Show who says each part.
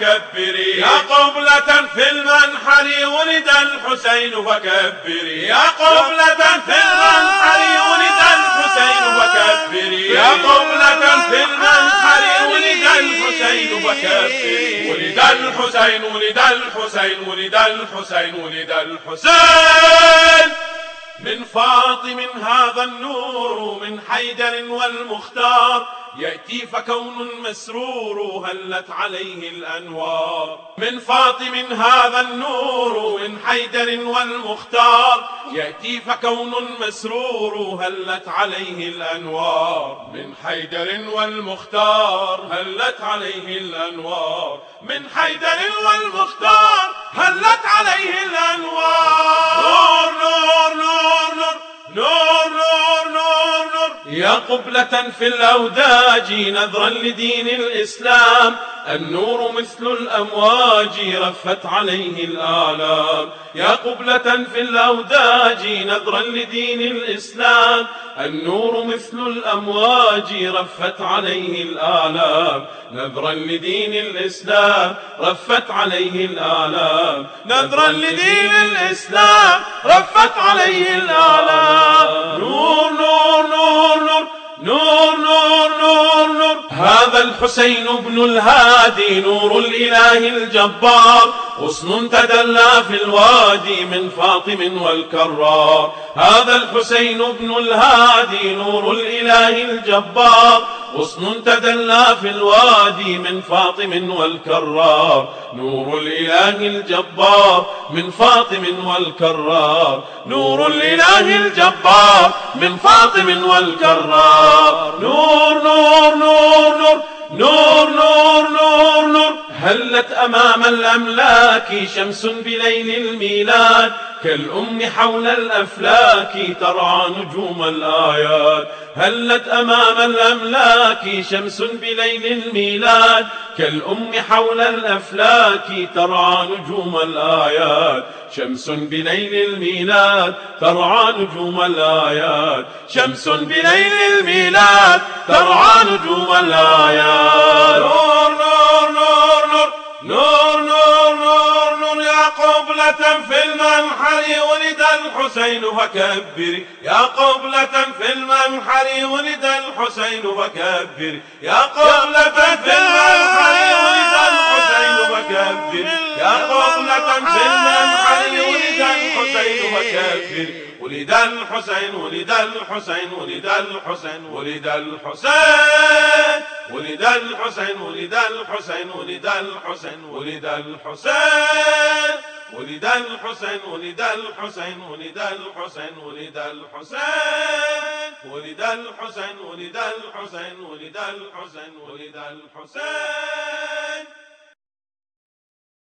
Speaker 1: فكبري، يا قبلة في المنحر ولد الحسين فكبري، يا قبلة في المنحر ولد الحسين فكبري، يا قبلة في المنحر ولد الحسين فكبري، ولد الحسين ولد الحسين ولد الحسين ولد الحسين. من فاطم هذا النور من حيدر والمختار، يأتي فكون مسرور هلت عليه الأنوار. من فاطم هذا النور من حيدر والمختار، يأتي فكون مسرور هلت عليه الأنوار. من حيدر والمختار هلت عليه الأنوار، من حيدر والمختار هلت عليه الأنوار. نور نور نور نور نور نور نور نور، يا قبلة في الأوداج نذرا لدين الإسلام، النور مثل الأمواج رفت عليه الآلام. يا قبلة في الأوداج نذرا لدين الإسلام، النور مثل الأمواج رفت عليه الآلام. نذرا لدين الإسلام رفت عليه الآلام، نذرا لدين الإسلام رفت عليه الآلام. نور نور نور نور نور نور نور نور، هذا الحسين ابن الهادي نور الإله الجبار، غصن تدلى في الوادي من فاطم والكرار. هذا الحسين ابن الهادي نور الإله الجبار، غصن تدلى في الوادي من فاطم والكرار. نور الإله الجبار من فاطم والكرار، نور الإله الجبار من فاطم والكرار. نور نور نور نور نور نور نور نور، هلت أمام الأملاك شمس بليل الميلاد، كالأم حول الأفلاك ترعى نجوم الآيات. هلت أمام الأملاك شمس بليل الميلاد، كالأم حول الأفلاك ترعى نجوم الآيات. شمس بليل الميلاد ترعى نجوم الآيات، شمس بليل الميلاد ترعى نجوم الآيات. نور نور نور نور نور نور نور نور، يا قبلة في المنحر ولد الحسين فكبري، يا قبلة في المنحر ولد الحسين فكبري، يا قبلة في المنحر ولد الحسين فكبري، يا قبلة في المنحر ولد الحسين فكبري. ولد الحسين ولد الحسين ولد الحسين ولد الحسين، ولد الحسين ولد الحسين ولد الحسين ولد الحسين، ولد الحسين ولد الحسين ولد الحسين ولد الحسين، ولد الحسين ولد الحسين ولد الحسين ولد الحسين.